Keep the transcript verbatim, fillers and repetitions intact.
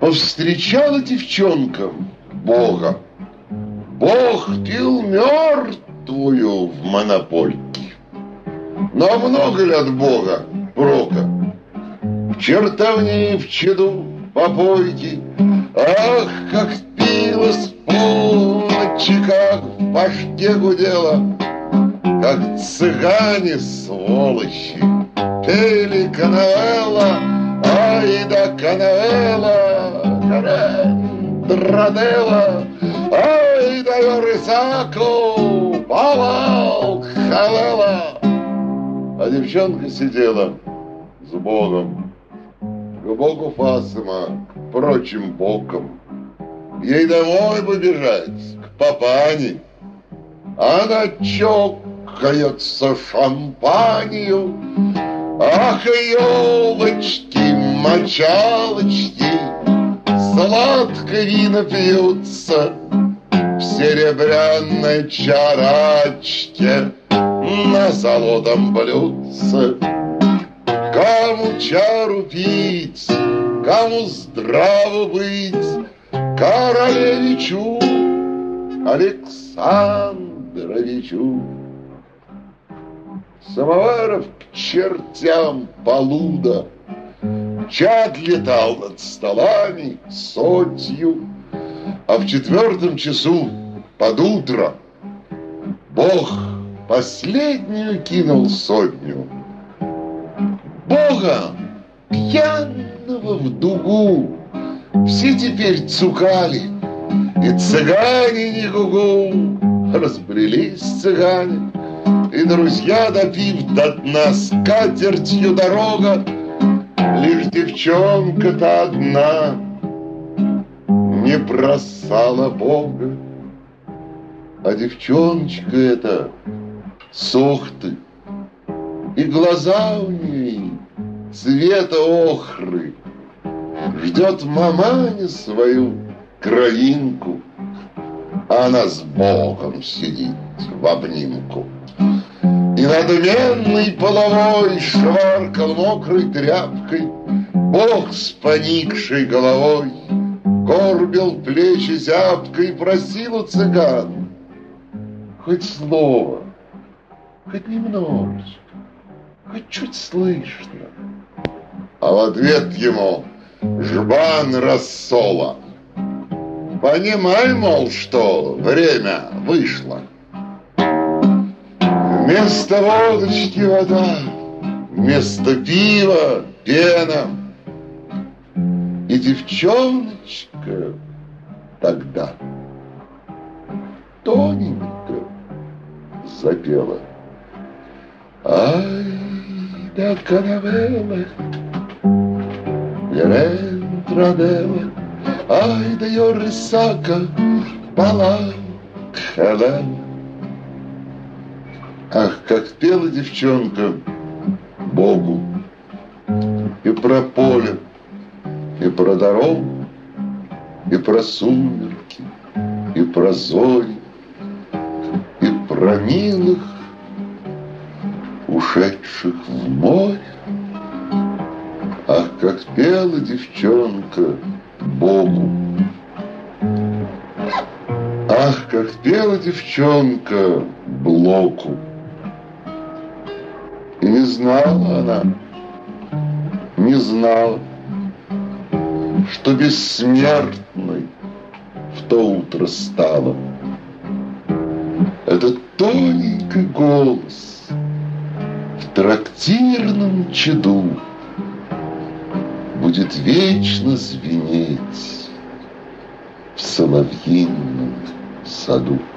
Повстречала девчонка Бога. Бог пил мертвую в монопольке. Но много ли от Бога прока? В чертовне, в чаду, попойки. Ах, как пиво с полночи, как в башке гудело, как цыгане, сволочи, пели канаэлла, ай да канаэлла, карендраделла, ай да йорисаку, павал, халела. А девчонка сидела с Богом, к Богу Фасима, к прочим бокам. Ей домой побежать, к папане. Она чокается шампанью. Ах, елочки, мочалочки, сладко вина пьются в серебряной чарочке на золотом блюдце. Кому чару пить, кому здраво быть, королевичу Александровичу. Самоваров к чертям полуда, чад летал над столами сотью, а в четвертом часу под утро Бог последнюю кинул сотню. Бога пьяного в дугу все теперь цукали, и цыгане не гугу. Разбрелись цыгане, и друзья, допив до дна, скатертью дорога. Лишь девчонка-то одна не бросала Бога. А девчоночка эта с Охты, и глаза у ней цвета охры, ждет маманя свою кровинку, а она с Богом сидит в обнимку. И надменный половой шваркал мокрой тряпкой. Бог с поникшей головой горбил плечи зябко и просил у цыган хоть слово, хоть немножечко, хоть чуть слышно. А в ответ ему жбан рассола. Понимай, мол, что время вышло. Вместо водочки вода, вместо пива пена. И девчоночка тогда тоненько запела: ай да канавелла, лерентраделла, ай да йорисака, пала халела. Ах, как пела девчонка Богу и про поле, и про дорогу, и про сумерки, и про зори, и про милых, ушедших в море. Ах, как пела девчонка Богу. Ах, как пела девчонка Блоку. И не знала она, не знала, что бессмертной в то утро стала. Этот тоненький голос в трактирном чаду будет вечно звенеть в соловьином саду.